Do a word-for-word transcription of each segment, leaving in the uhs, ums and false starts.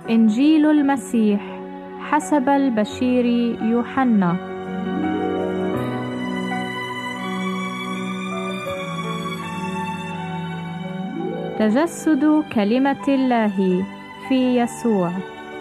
إنجيل المسيح حسب البشير يوحنا. تجسد كلمة الله في يسوع.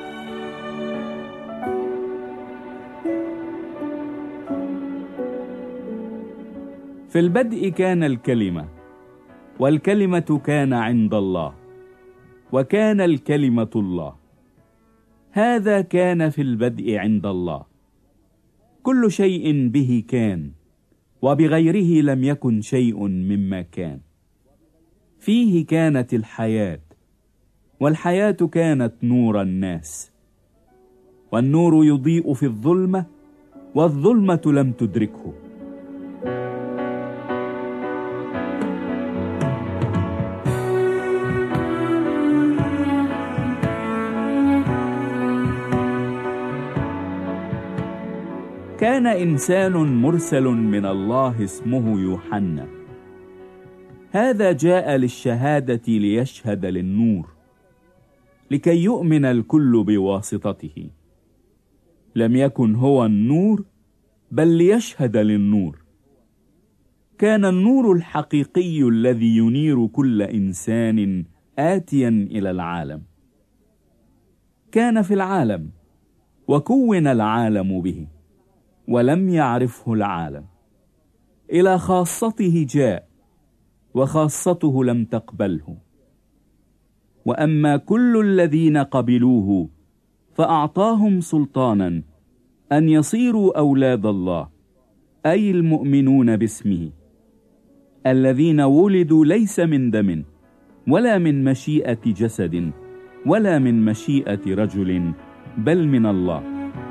في البدء كان الكلمة، والكلمة كان عند الله، وكان الكلمة الله. هذا كان في البدء عند الله. كل شيء به كان، وبغيره لم يكن شيء مما كان. فيه كانت الحياة، والحياة كانت نور الناس. والنور يضيء في الظلمة، والظلمة لم تدركه. كان إنسان مرسل من الله اسمه يوحنا. هذا جاء للشهادة ليشهد للنور، لكي يؤمن الكل بواسطته. لم يكن هو النور، بل ليشهد للنور. كان النور الحقيقي الذي ينير كل إنسان آتيا إلى العالم. كان في العالم، وكون العالم به، ولم يعرفه العالم. إلى خاصته جاء، وخاصته لم تقبله. وأما كل الذين قبلوه فأعطاهم سلطانا أن يصيروا أولاد الله، أي المؤمنون باسمه، الذين ولدوا ليس من دم، ولا من مشيئة جسد، ولا من مشيئة رجل، بل من الله.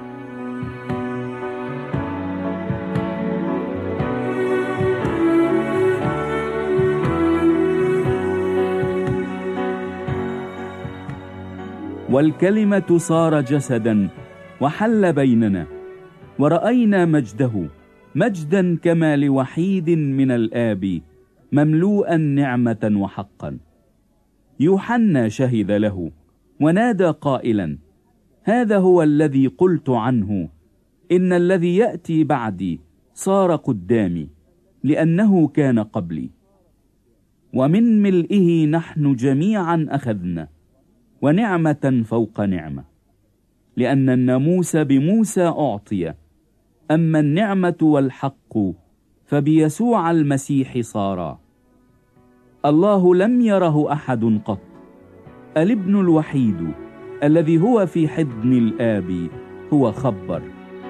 والكلمة صار جسدا وحل بيننا، ورأينا مجده، مجدا كما لوحيد من الآب، مملوءا نعمة وحقا. يوحنا شهد له ونادى قائلا: هذا هو الذي قلت عنه، إن الذي يأتي بعدي صار قدامي، لأنه كان قبلي. ومن ملئه نحن جميعا أخذنا، ونعمة فوق نعمة، لأن الناموس بموسى أعطي، أما النعمة والحق فبيسوع المسيح صارا. الله لم يره أحد قط، الابن الوحيد الذي هو في حضن الآب هو خبر.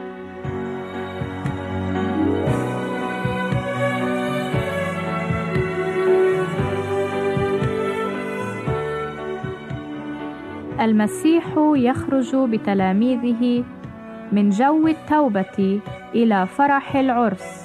المسيح يخرج بتلاميذه من جو التوبة إلى فرح العرس.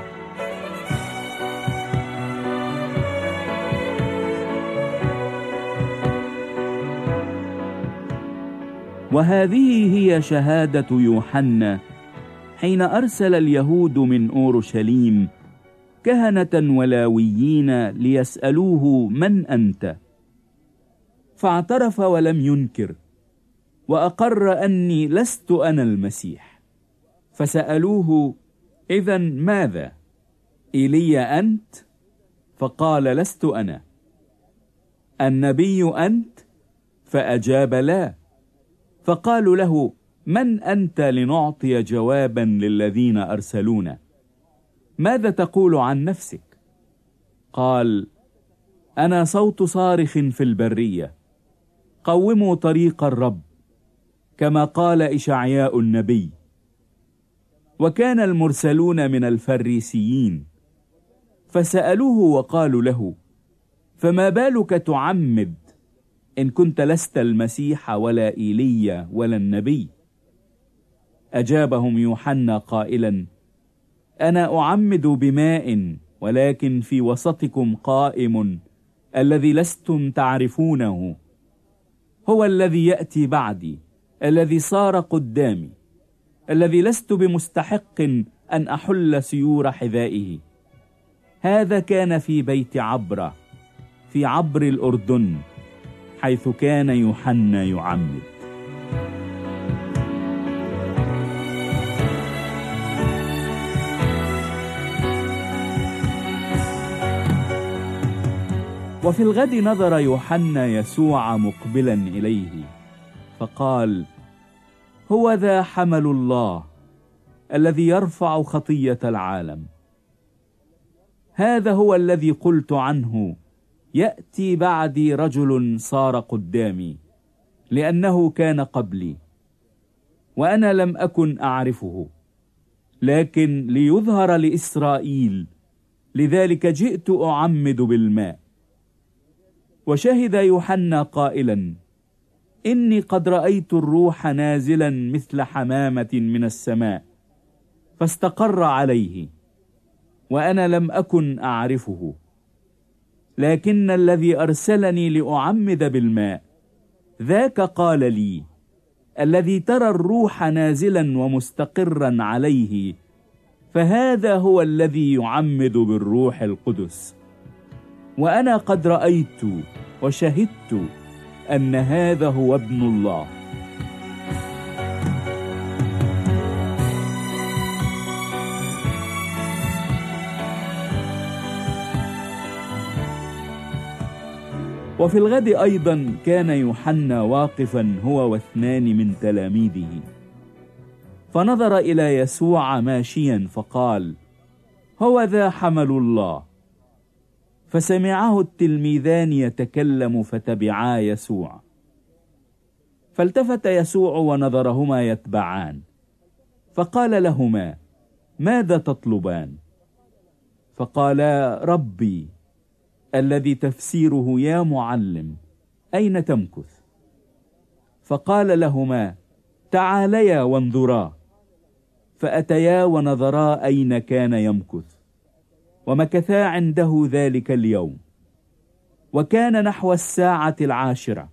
وهذه هي شهادة يوحنا حين أرسل اليهود من أورشليم كهنة ولاويين ليسألوه: من أنت؟ فاعترف ولم ينكر، وأقر أني لست أنا المسيح. فسألوه: إذن ماذا؟ إيليا أنت؟ فقال: لست أنا. النبي أنت؟ فأجاب: لا. فقالوا له: من أنت لنعطي جوابا للذين أرسلونا؟ ماذا تقول عن نفسك؟ قال: أنا صوت صارخ في البرية، قوموا طريق الرب، كما قال إشعياء النبي. وكان المرسلون من الفريسيين، فسألوه وقالوا له: فما بالك تعمد إن كنت لست المسيح ولا إيليا ولا النبي؟ أجابهم يوحنا قائلا: أنا أعمد بماء، ولكن في وسطكم قائم الذي لستم تعرفونه، هو الذي يأتي بعدي، الذي صار قدامي، الذي لست بمستحق أن أحل سيور حذائه. هذا كان في بيت عبرة، في عبر الأردن، حيث كان يوحنا يعمد. وفي الغد نظر يوحنا يسوع مقبلا إليه فقال: هو ذا حمل الله الذي يرفع خطية العالم. هذا هو الذي قلت عنه: يأتي بعدي رجل صار قدامي، لأنه كان قبلي، وأنا لم أكن أعرفه، لكن ليظهر لإسرائيل، لذلك جئت أعمد بالماء. وشهد يوحنا قائلا: إني قد رأيت الروح نازلا مثل حمامة من السماء فاستقر عليه، وأنا لم أكن أعرفه، لكن الذي أرسلني لأعمد بالماء ذاك قال لي: الذي ترى الروح نازلا ومستقرا عليه فهذا هو الذي يعمد بالروح القدس. وأنا قد رأيت وشهدت أن هذا هو ابن الله. وفي الغد أيضا كان يوحنا واقفا هو واثنان من تلاميذه، فنظر إلى يسوع ماشيا فقال: هو ذا حمل الله. فسمعه التلميذان يتكلم فتبعا يسوع. فالتفت يسوع ونظرهما يتبعان، فقال لهما: ماذا تطلبان؟ فقالا: ربي، الذي تفسيره يا معلم، أين تمكث؟ فقال لهما: تعاليا وانظرا. فأتيا ونظرا أين كان يمكث، ومكثا عنده ذلك اليوم. وكان نحو الساعة العاشرة.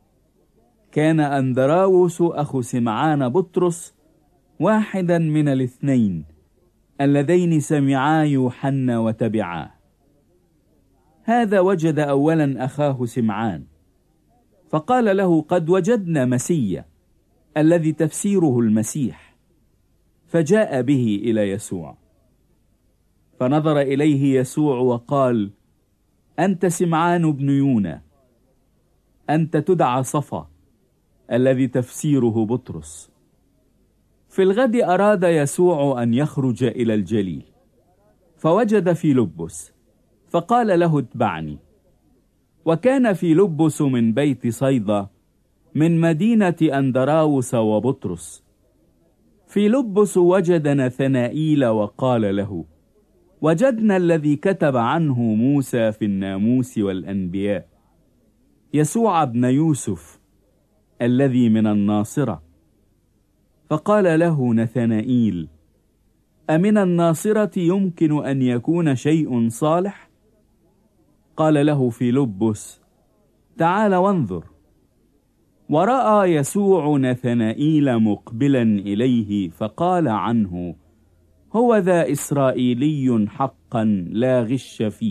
كان أندراوس أخو سمعان بطرس واحدا من الاثنين اللذين سمعا يوحنا وتبعاه. هذا وجد أولا أخاه سمعان، فقال له: قد وجدنا مسيا، الذي تفسيره المسيح. فجاء به إلى يسوع، فنظر إليه يسوع وقال: أنت سمعان بن يونا، أنت تدعى صفا، الذي تفسيره بطرس. في الغد أراد يسوع أن يخرج إلى الجليل، فوجد فيلبس، فقال له: اتبعني. وكان فيلبس من بيت صيدا من مدينة أندراوس وبطرس. فيلبس وجد نثنائيل وقال له: وجدنا الذي كتب عنه موسى في الناموس والأنبياء، يسوع ابن يوسف الذي من الناصرة. فقال له نثنائيل: أمن الناصرة يمكن أن يكون شيء صالح؟ قال له فيلبس: تعال وانظر. ورأى يسوع نثنائيل مقبلا إليه فقال عنه: هو ذا إسرائيلي حقا لا غش فيه.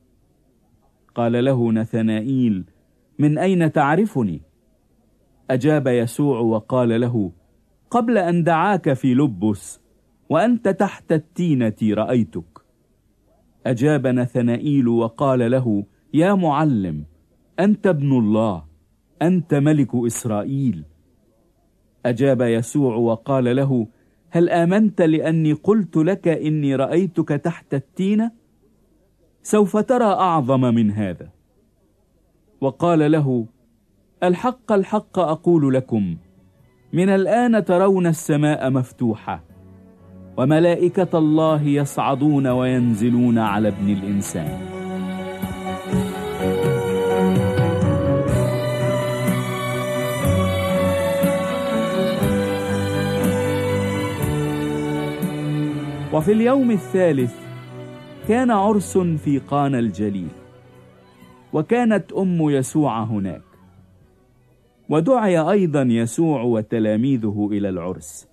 قال له نثنائيل: من أين تعرفني؟ أجاب يسوع وقال له: قبل أن دعاك فيلبس وأنت تحت التينة رأيتك. أجاب نثنائيل وقال له: يا معلم، أنت ابن الله، أنت ملك إسرائيل. أجاب يسوع وقال له: هل آمنت لأني قلت لك إني رأيتك تحت التينة؟ سوف ترى أعظم من هذا. وقال له: الحق الحق أقول لكم، من الآن ترون السماء مفتوحة وملائكة الله يصعدون وينزلون على ابن الإنسان. وفي اليوم الثالث كان عرس في قانا الجليل، وكانت أم يسوع هناك. ودعي أيضا يسوع وتلاميذه إلى العرس.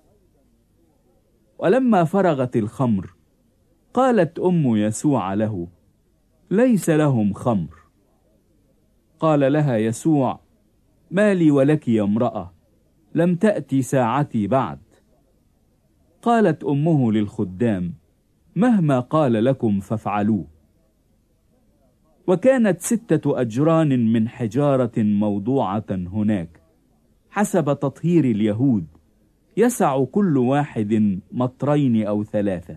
ولما فرغت الخمر قالت أم يسوع له: ليس لهم خمر. قال لها يسوع: ما لي ولك يا امرأة، لم تأتي ساعتي بعد. قالت أمه للخدام: مهما قال لكم فافعلوه. وكانت ستة أجران من حجارة موضوعة هناك حسب تطهير اليهود، يسع كل واحد مطرين أو ثلاثة.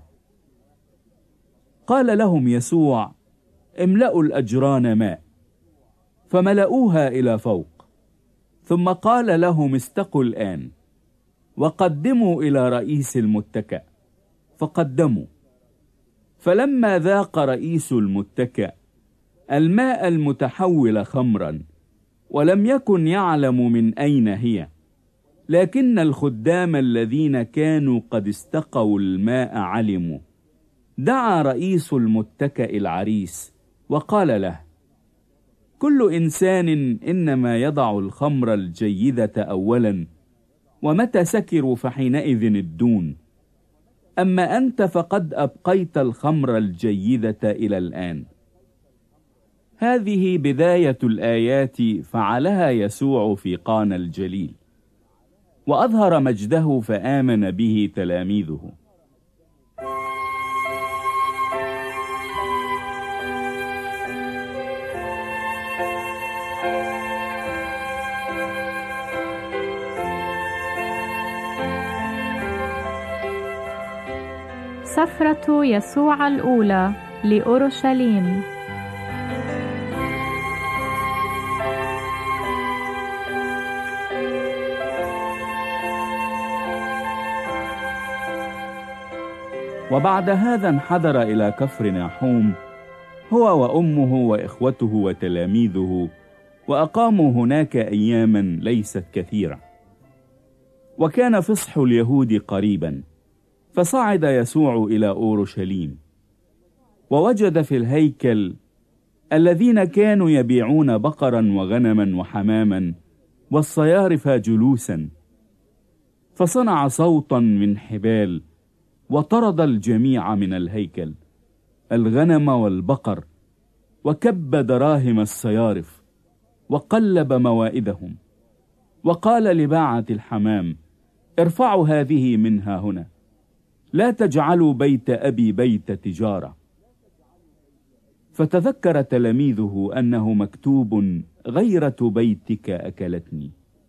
قال لهم يسوع: املأوا الأجران ماء، فملأوها إلى فوق. ثم قال لهم: استقوا الآن وقدموا إلى رئيس المتكأ. فقدموا. فلما ذاق رئيس المتكأ الماء المتحول خمرا، ولم يكن يعلم من أين هي، لكن الخدام الذين كانوا قد استقوا الماء علموا، دعا رئيس المتكأ العريس وقال له: كل إنسان إنما يضع الخمر الجيدة أولا، ومتى سكروا فحينئذ الدون، أما أنت فقد أبقيت الخمر الجيدة إلى الآن. هذه بداية الآيات فعلها يسوع في قانا الجليل، وأظهر مجده فآمن به تلاميذه. سفرة يسوع الأولى لأورشليم. وبعد هذا انحدر إلى كفر ناحوم هو وأمه وإخوته وتلاميذه، وأقاموا هناك أياما ليست كثيرة. وكان فصح اليهود قريبا، فصعد يسوع إلى أورشليم، ووجد في الهيكل الذين كانوا يبيعون بقرا وغنما وحماما والصيارف جلوسا، فصنع صوتا من حبال وطرد الجميع من الهيكل، الغنم والبقر، وكب دراهم الصيارف وقلب موائدهم، وقال لباعة الحمام: ارفعوا هذه منها هنا، لا تجعلوا بيت أبي بيت تجارة. فتذكر تلاميذه أنه مكتوب: غيرة بيتك أكلتني.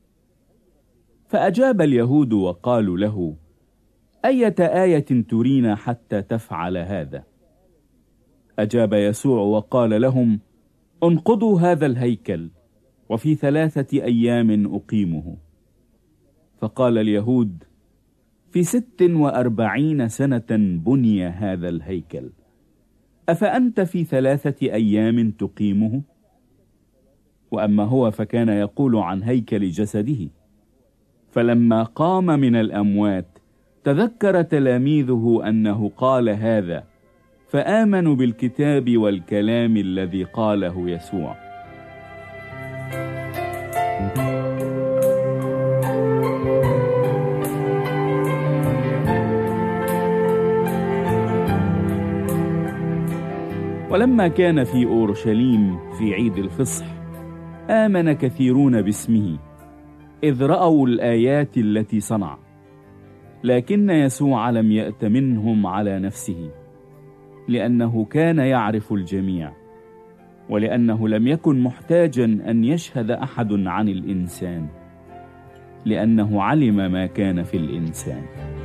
فأجاب اليهود وقالوا له: أية آية ترينا حتى تفعل هذا؟ أجاب يسوع وقال لهم: انقضوا هذا الهيكل، وفي ثلاثة أيام أقيمه. فقال اليهود: في ست وأربعين سنة بني هذا الهيكل، أفأنت في ثلاثة أيام تقيمه؟ وأما هو فكان يقول عن هيكل جسده. فلما قام من الأموات تذكر تلاميذه أنه قال هذا، فآمنوا بالكتاب والكلام الذي قاله يسوع. ولما كان في أورشليم في عيد الفصح آمن كثيرون باسمه، إذ رأوا الآيات التي صنع. لكن يسوع لم يأت منهم على نفسه، لأنه كان يعرف الجميع، ولأنه لم يكن محتاجا أن يشهد أحد عن الإنسان، لأنه علم ما كان في الإنسان.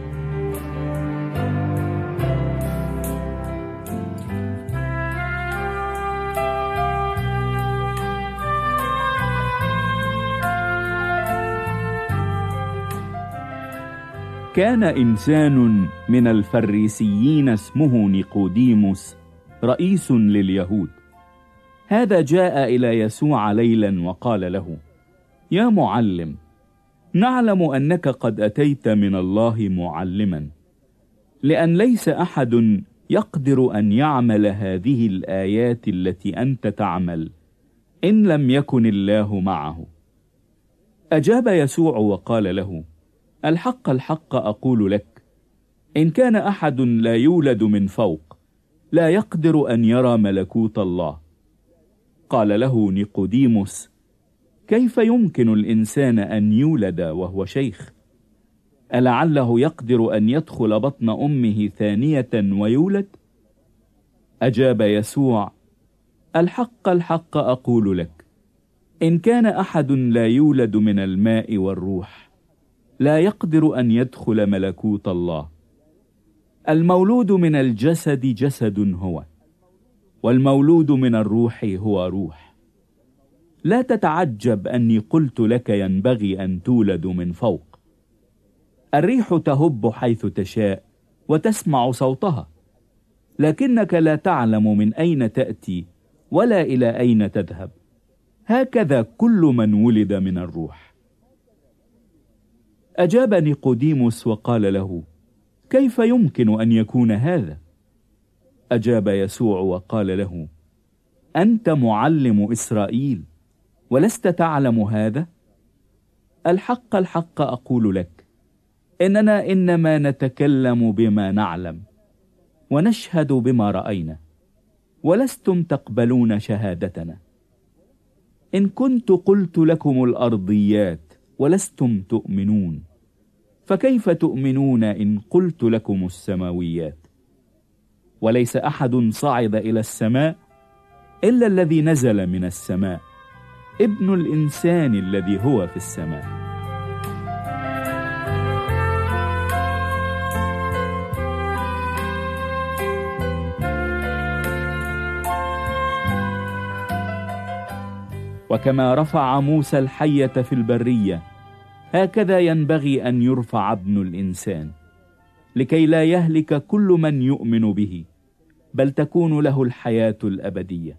كان إنسان من الفريسيين اسمه نيقوديموس رئيس لليهود. هذا جاء إلى يسوع ليلا وقال له: يا معلم، نعلم أنك قد أتيت من الله معلما، لأن ليس أحد يقدر أن يعمل هذه الآيات التي أنت تعمل إن لم يكن الله معه. أجاب يسوع وقال له: الحق الحق أقول لك، إن كان أحد لا يولد من فوق لا يقدر أن يرى ملكوت الله. قال له نيقوديموس: كيف يمكن الإنسان أن يولد وهو شيخ؟ ألعله يقدر أن يدخل بطن أمه ثانية ويولد؟ أجاب يسوع: الحق الحق أقول لك، إن كان أحد لا يولد من الماء والروح لا يقدر أن يدخل ملكوت الله. المولود من الجسد جسد هو، والمولود من الروح هو روح. لا تتعجب أني قلت لك ينبغي أن تولد من فوق. الريح تهب حيث تشاء وتسمع صوتها، لكنك لا تعلم من أين تأتي ولا إلى أين تذهب. هكذا كل من ولد من الروح. أجاب نيقوديموس وقال له: كيف يمكن أن يكون هذا؟ أجاب يسوع وقال له: أنت معلم إسرائيل ولست تعلم هذا؟ الحق الحق أقول لك، إننا إنما نتكلم بما نعلم ونشهد بما رأينا، ولستم تقبلون شهادتنا. إن كنت قلت لكم الأرضيات ولستم تؤمنون، فكيف تؤمنون إن قلت لكم السماويات؟ وليس أحد صعد إلى السماء إلا الذي نزل من السماء، ابن الإنسان الذي هو في السماء. وكما رفع موسى الحية في البرية، هكذا ينبغي أن يرفع ابن الإنسان، لكي لا يهلك كل من يؤمن به، بل تكون له الحياة الأبدية.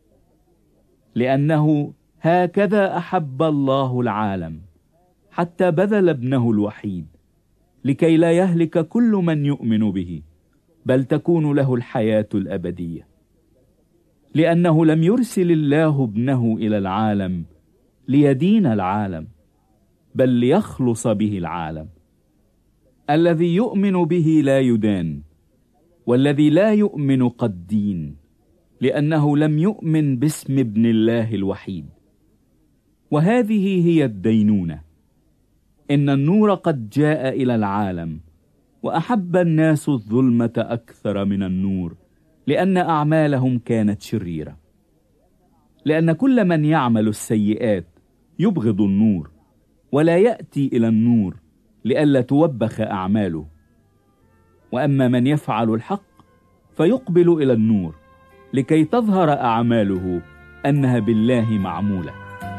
لأنه هكذا أحب الله العالم حتى بذل ابنه الوحيد، لكي لا يهلك كل من يؤمن به، بل تكون له الحياة الأبدية. لأنه لم يرسل الله ابنه إلى العالم ليدين العالم، بل ليخلص به العالم. الذي يؤمن به لا يدان، والذي لا يؤمن قد دين، لأنه لم يؤمن باسم ابن الله الوحيد. وهذه هي الدينونة، إن النور قد جاء إلى العالم، وأحب الناس الظلمة أكثر من النور، لأن أعمالهم كانت شريرة. لأن كل من يعمل السيئات يبغض النور، ولا يأتي إلى النور لئلا توبخ أعماله. وأما من يفعل الحق فيقبل إلى النور، لكي تظهر أعماله أنها بالله معمولة.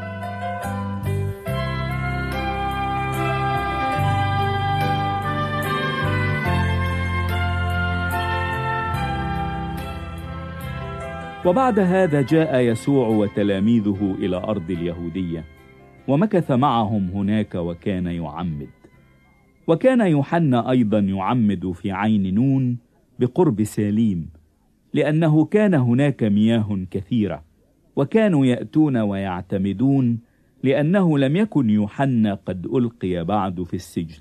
وبعد هذا جاء يسوع وتلاميذه إلى أرض اليهودية، ومكث معهم هناك وكان يعمد. وكان يوحنا أيضا يعمد في عين نون بقرب ساليم، لأنه كان هناك مياه كثيرة، وكانوا يأتون ويعتمدون، لأنه لم يكن يوحنا قد ألقي بعد في السجن.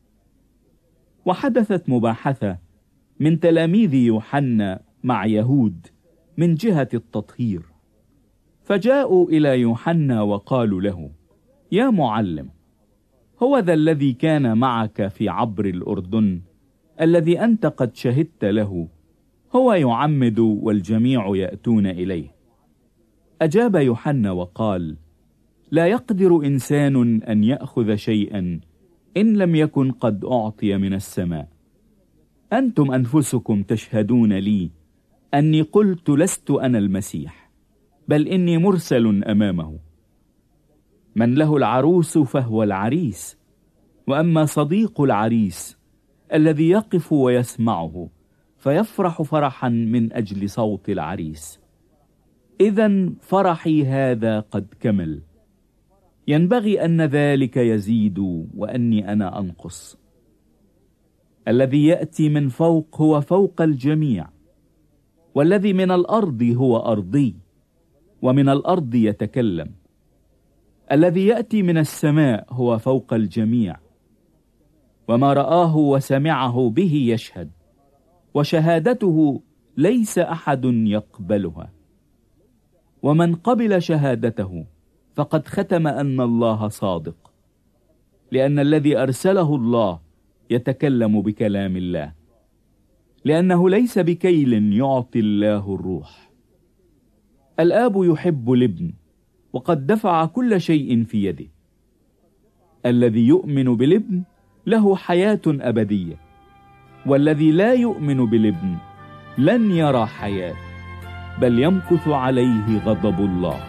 وحدثت مباحثة من تلاميذ يوحنا مع يهود من جهة التطهير، فجاءوا إلى يوحنا وقالوا له: يا معلم، هو ذا الذي كان معك في عبر الأردن، الذي أنت قد شهدت له، هو يعمد والجميع يأتون إليه. أجاب يوحنا وقال: لا يقدر إنسان أن يأخذ شيئا إن لم يكن قد أعطي من السماء. أنتم أنفسكم تشهدون لي أني قلت لست أنا المسيح، بل إني مرسل أمامه. من له العروس فهو العريس، وأما صديق العريس الذي يقف ويسمعه فيفرح فرحا من أجل صوت العريس. إذن فرحي هذا قد كمل. ينبغي أن ذلك يزيد وأني أنا أنقص. الذي يأتي من فوق هو فوق الجميع، والذي من الأرض هو أرضي، ومن الأرض يتكلم. الذي يأتي من السماء هو فوق الجميع، وما رآه وسمعه به يشهد، وشهادته ليس أحد يقبلها. ومن قبل شهادته فقد ختم أن الله صادق، لأن الذي أرسله الله يتكلم بكلام الله، لأنه ليس بكيل يعطي الله الروح. الآب يحب الابن وقد دفع كل شيء في يده. الذي يؤمن بالابن له حياة أبدية، والذي لا يؤمن بالابن لن يرى حياة، بل يمكث عليه غضب الله.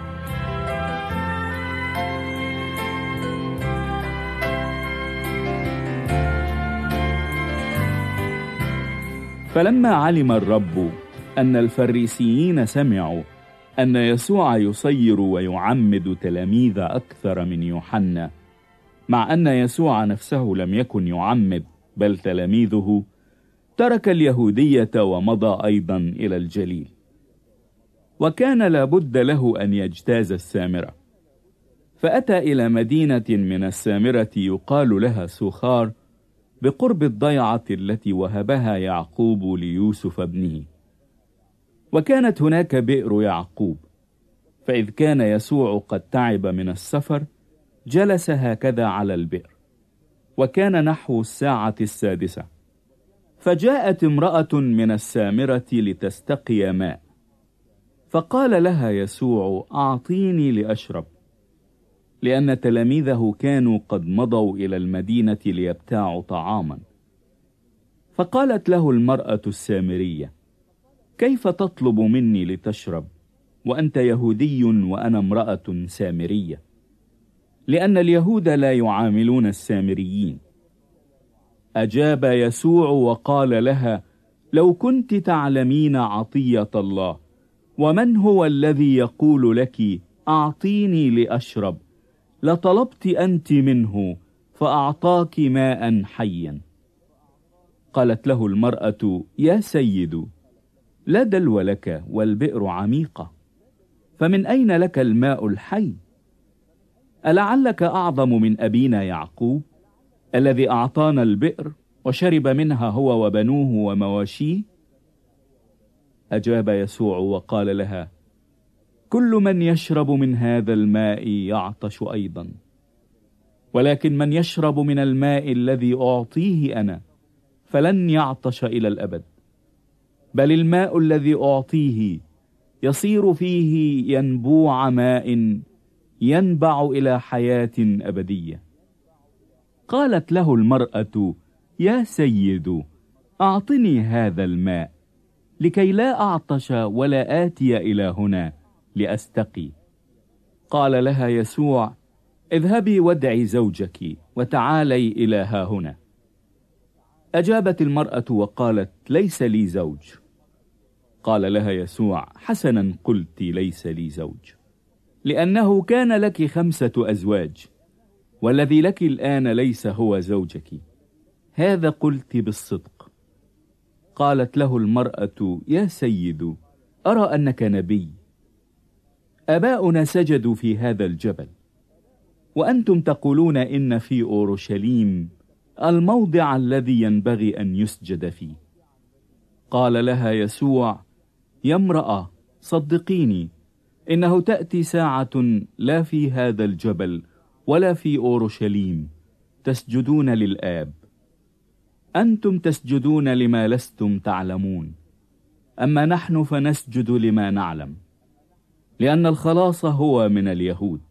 فلما علم الرب أن الفريسيين سمعوا أن يسوع يصير ويعمد تلاميذ أكثر من يوحنا، مع أن يسوع نفسه لم يكن يعمد بل تلاميذه، ترك اليهودية ومضى أيضا إلى الجليل. وكان لابد له أن يجتاز السامرة، فأتى إلى مدينة من السامرة يقال لها سوخار، بقرب الضيعة التي وهبها يعقوب ليوسف ابنه. وكانت هناك بئر يعقوب، فإذ كان يسوع قد تعب من السفر جلس هكذا على البئر، وكان نحو الساعة السادسة. فجاءت امرأة من السامرة لتستقي ماء، فقال لها يسوع: أعطيني لأشرب، لأن تلاميذه كانوا قد مضوا إلى المدينة ليبتاعوا طعاما. فقالت له المرأة السامرية: كيف تطلب مني لتشرب وأنت يهودي وأنا امرأة سامرية؟ لأن اليهود لا يعاملون السامريين. أجاب يسوع وقال لها: لو كنت تعلمين عطية الله ومن هو الذي يقول لك أعطيني لأشرب، لطلبت أنت منه فأعطاك ماء حيا. قالت له المرأة: يا سيد، لا دلو لك والبئر عميقة، فمن أين لك الماء الحي؟ ألعلك أعظم من أبينا يعقوب الذي أعطانا البئر وشرب منها هو وبنوه ومواشيه؟ أجاب يسوع وقال لها: كل من يشرب من هذا الماء يعطش أيضا، ولكن من يشرب من الماء الذي أعطيه أنا فلن يعطش إلى الأبد، بل الماء الذي أعطيه يصير فيه ينبوع ماء ينبع إلى حياة أبدية. قالت له المرأة: يا سيد، أعطني هذا الماء لكي لا أعطش ولا آتي إلى هنا لأستقي. قال لها يسوع: اذهبي وادعي زوجك وتعالي إلى ها هنا. أجابت المرأة وقالت: ليس لي زوج. قال لها يسوع: حسنا قلت، ليس لي زوج، لأنه كان لك خمسة أزواج، والذي لك الآن ليس هو زوجك، هذا قلت بالصدق. قالت له المرأة: يا سيد، أرى أنك نبي. آباؤنا سجدوا في هذا الجبل، وأنتم تقولون إن في أورشليم الموضع الذي ينبغي أن يسجد فيه. قال لها يسوع: يا امرأة، صدقيني، إنه تأتي ساعة لا في هذا الجبل ولا في أورشليم تسجدون للآب. أنتم تسجدون لما لستم تعلمون، أما نحن فنسجد لما نعلم، لأن الخلاص هو من اليهود.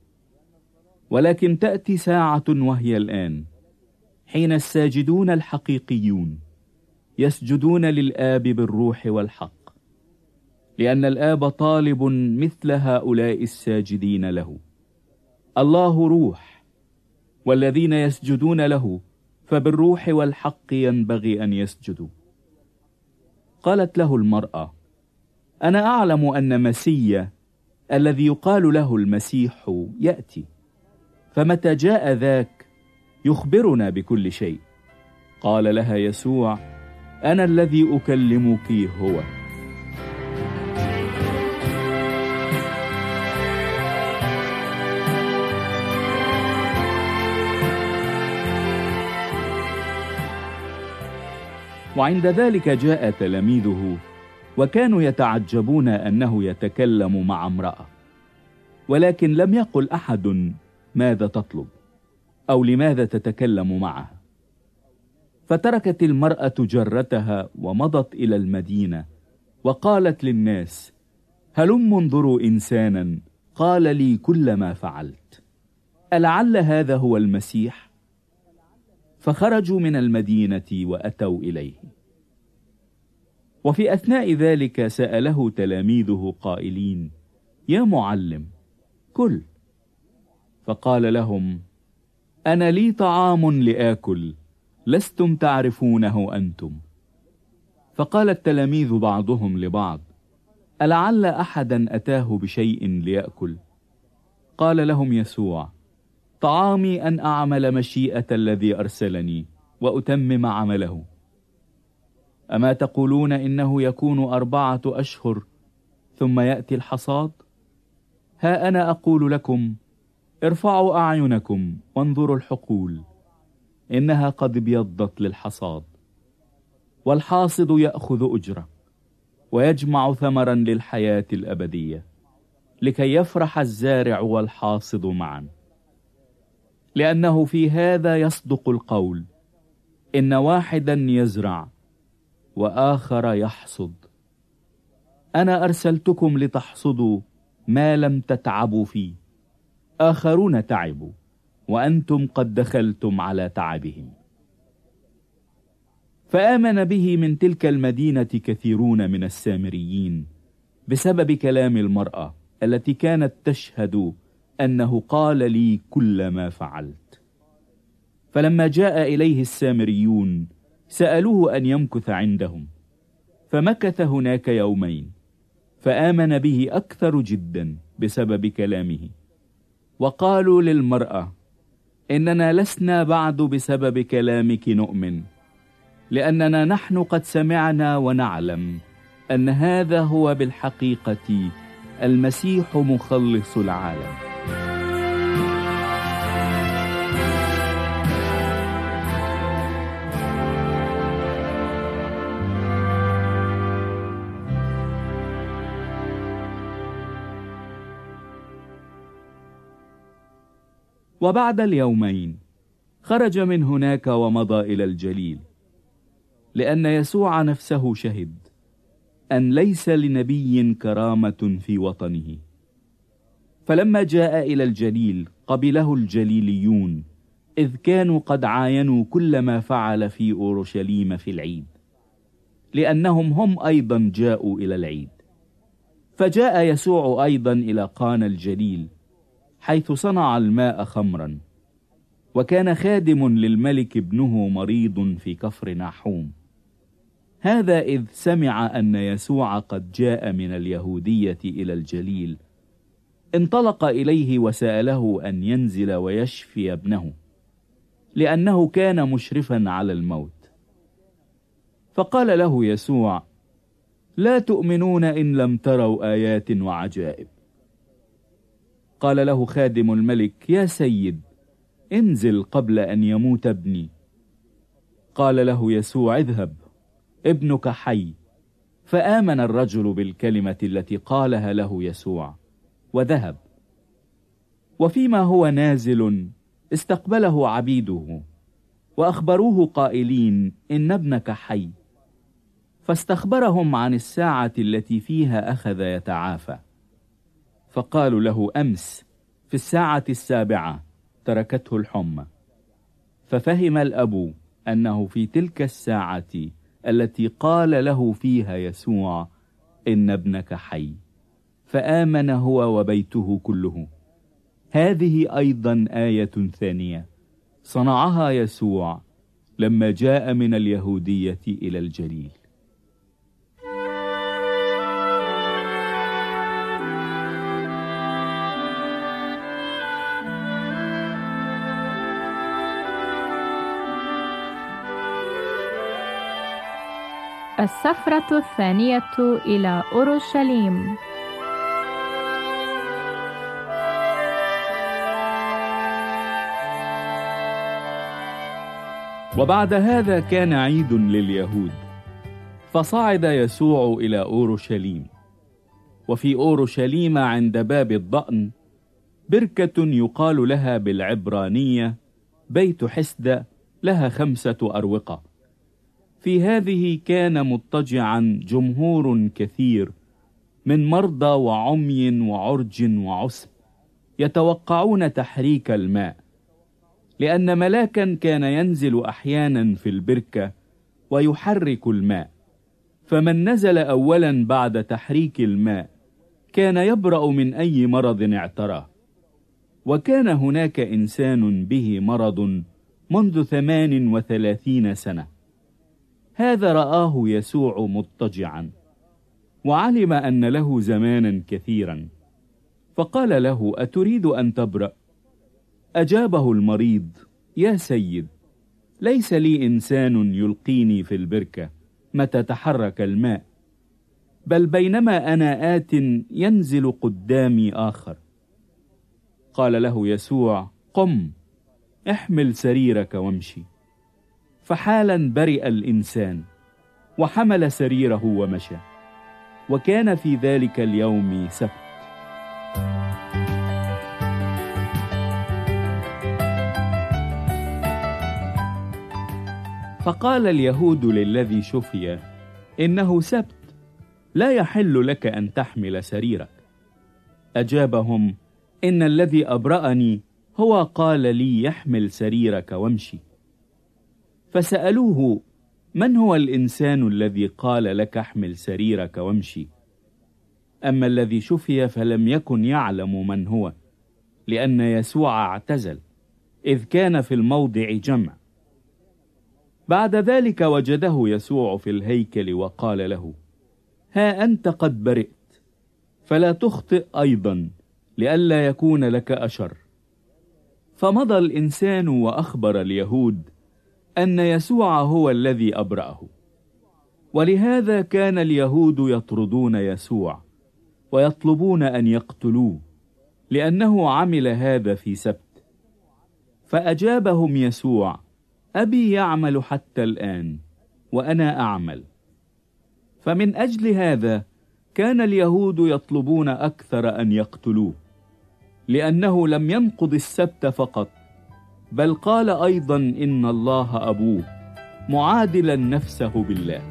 ولكن تأتي ساعة وهي الآن، حين الساجدون الحقيقيون يسجدون للآب بالروح والحق، لأن الآب طالب مثل هؤلاء الساجدين له. الله روح، والذين يسجدون له فبالروح والحق ينبغي أن يسجدوا. قالت له المرأة: أنا أعلم أن مسيا الذي يقال له المسيح يأتي، فمتى جاء ذاك يخبرنا بكل شيء. قال لها يسوع: أنا الذي أكلمك هو. وعند ذلك جاء تلاميذه وكانوا يتعجبون أنه يتكلم مع امرأة، ولكن لم يقل أحد: ماذا تطلب؟ أو لماذا تتكلم معها؟ فتركت المرأة جرتها ومضت إلى المدينة، وقالت للناس: هلم انظروا إنسانا قال لي كل ما فعلت، ألعل هذا هو المسيح؟ فخرجوا من المدينة وأتوا إليه. وفي أثناء ذلك سأله تلاميذه قائلين: يا معلم، كل. فقال لهم: أنا لي طعام لآكل لستم تعرفونه أنتم. فقال التلاميذ بعضهم لبعض: ألعل أحدا أتاه بشيء ليأكل؟ قال لهم يسوع: طعامي أن أعمل مشيئة الذي أرسلني وأتمم عمله. أما تقولون إنه يكون أربعة أشهر ثم يأتي الحصاد؟ ها أنا أقول لكم: ارفعوا أعينكم وانظروا الحقول، إنها قد ابيضت للحصاد، والحاصد يأخذ أجره ويجمع ثمرا للحياة الأبدية، لكي يفرح الزارع والحاصد معا. لأنه في هذا يصدق القول: إن واحدا يزرع وآخر يحصد. أنا أرسلتكم لتحصدوا ما لم تتعبوا فيه، آخرون تعبوا وأنتم قد دخلتم على تعبهم. فآمن به من تلك المدينة كثيرون من السامريين بسبب كلام المرأة التي كانت تشهد أنه قال لي كل ما فعلت. فلما جاء إليه السامريون سألوه أن يمكث عندهم، فمكث هناك يومين، فآمن به أكثر جدا بسبب كلامه. وقالوا للمرأة: إننا لسنا بعد بسبب كلامك نؤمن، لأننا نحن قد سمعنا ونعلم أن هذا هو بالحقيقة المسيح مخلص العالم. وبعد اليومين خرج من هناك ومضى إلى الجليل، لأن يسوع نفسه شهد أن ليس لنبي كرامة في وطنه. فلما جاء إلى الجليل قبله الجليليون، إذ كانوا قد عاينوا كل ما فعل في أورشليم في العيد، لأنهم هم أيضا جاءوا إلى العيد. فجاء يسوع أيضا إلى قانا الجليل، حيث صنع الماء خمرا. وكان خادم للملك ابنه مريض في كفر ناحوم. هذا إذ سمع أن يسوع قد جاء من اليهودية إلى الجليل، انطلق إليه وسأله أن ينزل ويشفي ابنه، لأنه كان مشرفا على الموت. فقال له يسوع: لا تؤمنون إن لم تروا آيات وعجائب. قال له خادم الملك: يا سيد، انزل قبل أن يموت ابني. قال له يسوع: اذهب، ابنك حي. فآمن الرجل بالكلمة التي قالها له يسوع وذهب. وفيما هو نازل استقبله عبيده وأخبروه قائلين: إن ابنك حي. فاستخبرهم عن الساعة التي فيها أخذ يتعافى. فقالوا له: أمس في الساعة السابعة تركته الحمى. ففهم الأب أنه في تلك الساعة التي قال له فيها يسوع: إن ابنك حي، فآمن هو وبيته كله. هذه أيضا آية ثانية صنعها يسوع لما جاء من اليهودية إلى الجليل. السفرة الثانية إلى أورشليم. وبعد هذا كان عيد لليهود، فصعد يسوع إلى أورشليم. وفي أورشليم عند باب الضأن بركة يقال لها بالعبرانية بيت حسدة، لها خمسة أروقة. في هذه كان مضطجعا جمهور كثير من مرضى وعمي وعرج وعسب يتوقعون تحريك الماء، لأن ملاكا كان ينزل أحيانا في البركة ويحرك الماء، فمن نزل أولا بعد تحريك الماء كان يبرأ من أي مرض اعتراه. وكان هناك إنسان به مرض منذ ثمان وثلاثين سنة، هذا رآه يسوع مضطجعا، وعلم أن له زمانا كثيرا، فقال له: أتريد أن تبرأ؟ أجابه المريض: يا سيد، ليس لي إنسان يلقيني في البركة متى تحرك الماء، بل بينما أنا آت ينزل قدامي آخر. قال له يسوع: قم، احمل سريرك وامشي. فحالا برئ الإنسان، وحمل سريره ومشى، وكان في ذلك اليوم سبت. فقال اليهود للذي شفي: إنه سبت، لا يحل لك أن تحمل سريرك. أجابهم: إن الذي أبرأني هو قال لي: يحمل سريرك وامشي. فسألوه: من هو الإنسان الذي قال لك احمل سريرك وامشي؟ أما الذي شفي فلم يكن يعلم من هو، لأن يسوع اعتزل، إذ كان في الموضع جمع. بعد ذلك وجده يسوع في الهيكل وقال له: ها أنت قد برئت، فلا تخطئ أيضا، لئلا يكون لك أشر. فمضى الإنسان وأخبر اليهود أن يسوع هو الذي أبرأه. ولهذا كان اليهود يطردون يسوع ويطلبون أن يقتلوه، لأنه عمل هذا في سبت. فأجابهم يسوع: أبي يعمل حتى الآن، وأنا أعمل. فمن أجل هذا كان اليهود يطلبون أكثر أن يقتلوه، لأنه لم ينقض السبت فقط، بل قال أيضا إن الله أبوه، معادلا نفسه بالله.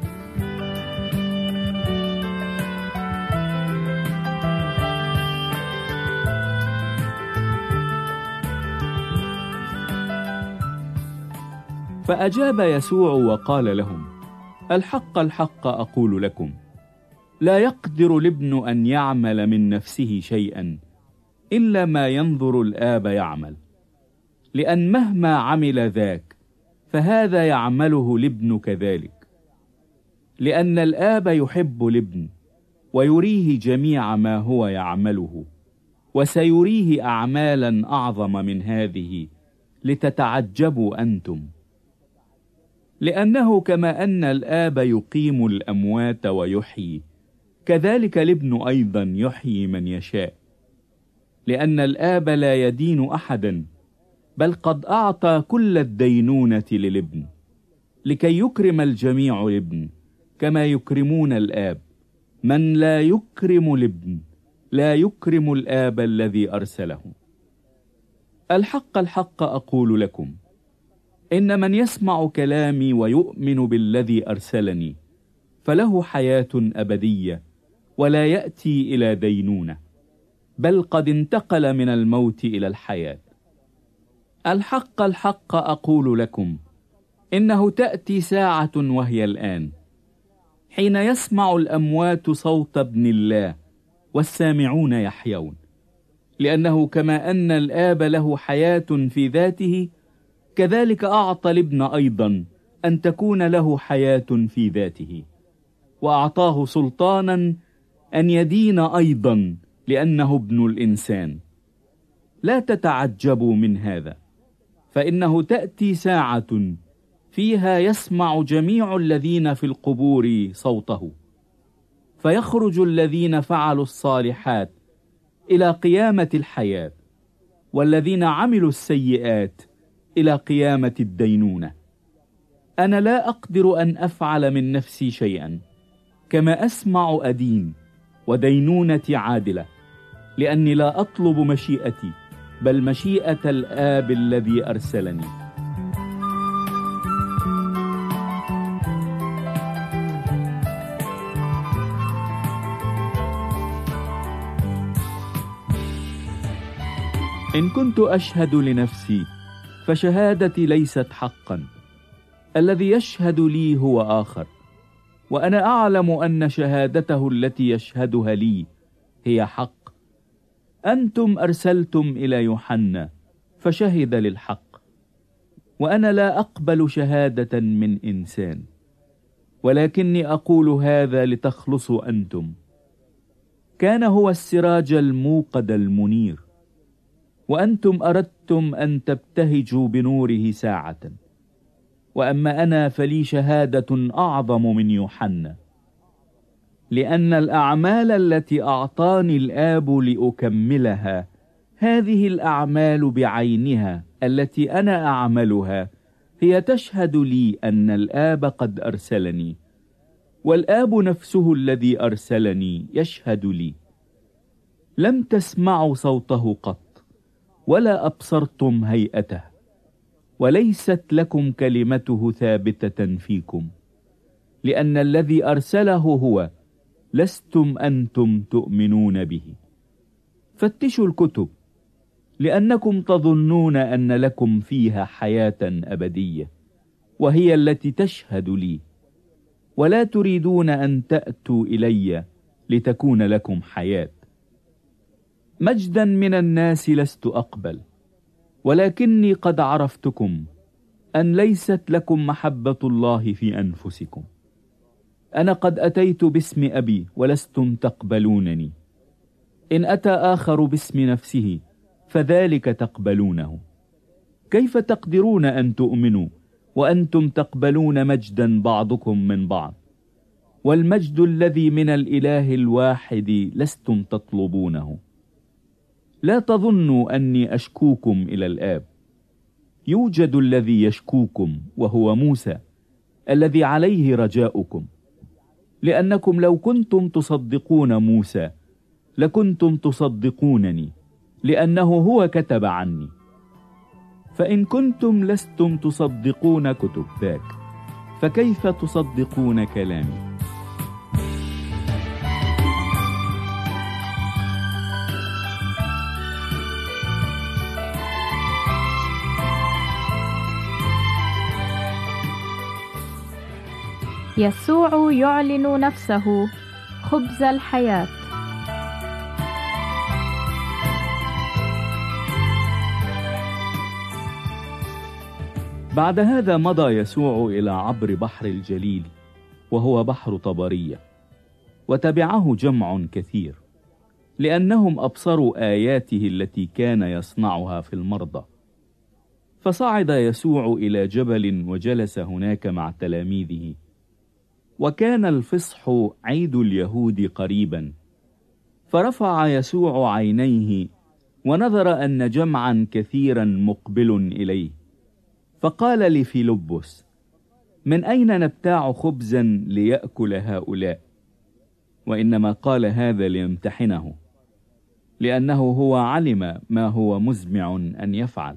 فأجاب يسوع وقال لهم: الحق الحق أقول لكم، لا يقدر الابن أن يعمل من نفسه شيئا إلا ما ينظر الآب يعمل، لأن مهما عمل ذاك فهذا يعمله الابن كذلك، لأن الآب يحب الابن ويريه جميع ما هو يعمله، وسيريه أعمالا أعظم من هذه لتتعجبوا أنتم. لأنه كما أن الآب يقيم الأموات ويحيي، كذلك الابن أيضا يحيي من يشاء. لأن الآب لا يدين أحدا، بل قد أعطى كل الدينونة للابن، لكي يكرم الجميع الابن كما يكرمون الآب. من لا يكرم الابن لا يكرم الآب الذي أرسله. الحق الحق أقول لكم، إن من يسمع كلامي ويؤمن بالذي أرسلني فله حياة أبدية، ولا يأتي إلى دينونة، بل قد انتقل من الموت إلى الحياة. الحق الحق أقول لكم، إنه تأتي ساعة وهي الآن، حين يسمع الأموات صوت ابن الله والسامعون يحيون. لأنه كما أن الآب له حياة في ذاته، كذلك أعطى الابن أيضا أن تكون له حياة في ذاته، وأعطاه سلطانا أن يدين أيضا، لأنه ابن الإنسان. لا تتعجبوا من هذا، فإنه تأتي ساعة فيها يسمع جميع الذين في القبور صوته، فيخرج الذين فعلوا الصالحات إلى قيامة الحياة، والذين عملوا السيئات إلى قيامة الدينونة. أنا لا أقدر أن أفعل من نفسي شيئا، كما أسمع أدين، ودينونتي عادلة، لأني لا أطلب مشيئتي، بل مشيئة الآب الذي أرسلني. إن كنت أشهد لنفسي فشهادتي ليست حقا، الذي يشهد لي هو آخر، وأنا أعلم أن شهادته التي يشهدها لي هي حق. أنتم أرسلتم إلى يوحنا فشهد للحق، وأنا لا أقبل شهادة من إنسان، ولكني أقول هذا لتخلصوا أنتم. كان هو السراج الموقد المنير، وأنتم أردتم أن تبتهجوا بنوره ساعة، وأما أنا فلي شهادة أعظم من يوحنا، لأن الأعمال التي أعطاني الآب لأكملها هذه الأعمال بعينها التي أنا أعملها هي تشهد لي أن الآب قد أرسلني، والآب نفسه الذي أرسلني يشهد لي. لم تسمعوا صوته قط، ولا أبصرتم هيئته، وليست لكم كلمته ثابتة فيكم، لأن الذي أرسله هو، لستم أنتم تؤمنون به. فتشوا الكتب، لأنكم تظنون أن لكم فيها حياة أبدية، وهي التي تشهد لي، ولا تريدون أن تأتوا إلي لتكون لكم حياة. مجدا من الناس لست أقبل، ولكني قد عرفتكم أن ليست لكم محبة الله في أنفسكم. أنا قد أتيت باسم أبي ولستم تقبلونني، إن أتى آخر باسم نفسه فذلك تقبلونه. كيف تقدرون أن تؤمنوا وأنتم تقبلون مجدا بعضكم من بعض، والمجد الذي من الإله الواحد لستم تطلبونه؟ لا تظنوا أني أشكوكم إلى الآب، يوجد الذي يشكوكم وهو موسى الذي عليه رجاؤكم، لأنكم لو كنتم تصدقون موسى لكنتم تصدقونني، لأنه هو كتب عني. فإن كنتم لستم تصدقون كتب ذاك، فكيف تصدقون كلامي؟ يسوع يعلن نفسه خبز الحياة. بعد هذا مضى يسوع إلى عبر بحر الجليل، وهو بحر طبرية، وتبعه جمع كثير، لأنهم أبصروا آياته التي كان يصنعها في المرضى. فصعد يسوع إلى جبل وجلس هناك مع تلاميذه. وكان الفصح عيد اليهود قريبا، فرفع يسوع عينيه ونظر أن جمعا كثيرا مقبل إليه، فقال لفيلبس: من أين نبتاع خبزا ليأكل هؤلاء؟ وإنما قال هذا ليمتحنه، لأنه هو علم ما هو مزمع أن يفعل.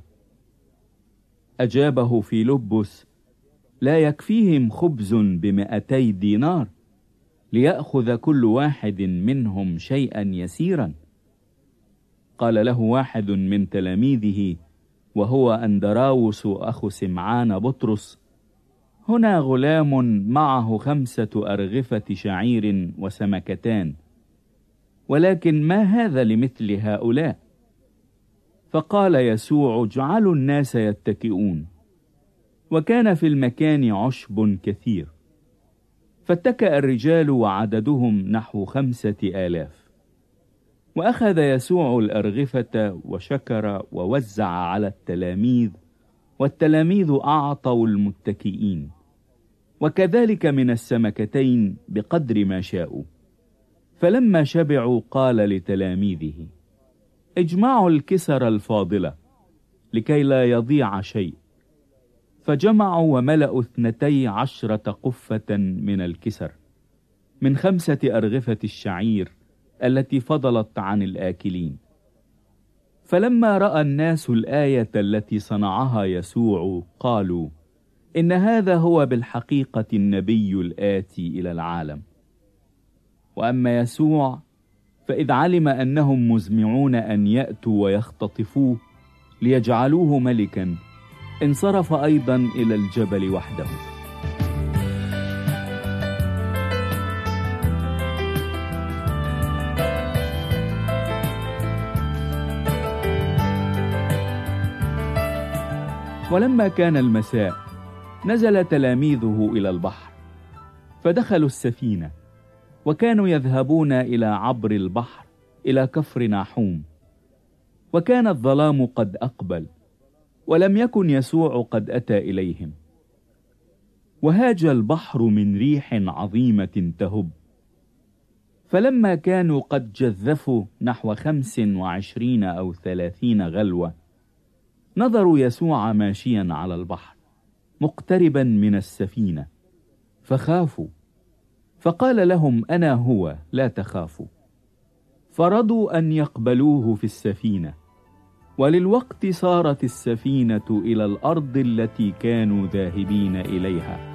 أجابه فيلبس: لا يكفيهم خبز بمئتي دينار ليأخذ كل واحد منهم شيئا يسيرا؟ قال له واحد من تلاميذه وهو أندراوس أخو سمعان بطرس: هنا غلام معه خمسة أرغفة شعير وسمكتان، ولكن ما هذا لمثل هؤلاء؟ فقال يسوع: اجعلوا الناس يتكئون. وكان في المكان عشب كثير، فاتكأ الرجال وعددهم نحو خمسة آلاف. وأخذ يسوع الأرغفة وشكر ووزع على التلاميذ، والتلاميذ أعطوا المتكئين، وكذلك من السمكتين بقدر ما شاءوا. فلما شبعوا قال لتلاميذه: اجمعوا الكسر الفاضلة لكي لا يضيع شيء. فجمعوا وملأوا اثنتي عشرة قفة من الكسر من خمسة أرغفة الشعير التي فضلت عن الآكلين. فلما رأى الناس الآية التي صنعها يسوع قالوا: إن هذا هو بالحقيقة النبي الآتي إلى العالم. وأما يسوع فإذ علم أنهم مزمعون أن يأتوا ويختطفوه، ليجعلوه ملكا، انصرف أيضا إلى الجبل وحده. ولما كان المساء نزل تلاميذه إلى البحر، فدخلوا السفينة، وكانوا يذهبون إلى عبر البحر إلى كفر ناحوم. وكان الظلام قد أقبل، ولم يكن يسوع قد أتى إليهم. وهاج البحر من ريح عظيمة تهب. فلما كانوا قد جذفوا نحو خمس وعشرين أو ثلاثين غلوة، نظروا يسوع ماشيا على البحر مقتربا من السفينة، فخافوا. فقال لهم: أنا هو، لا تخافوا. فرضوا أن يقبلوه في السفينة. وللوقت صارت السفينة إلى الأرض التي كانوا ذاهبين إليها.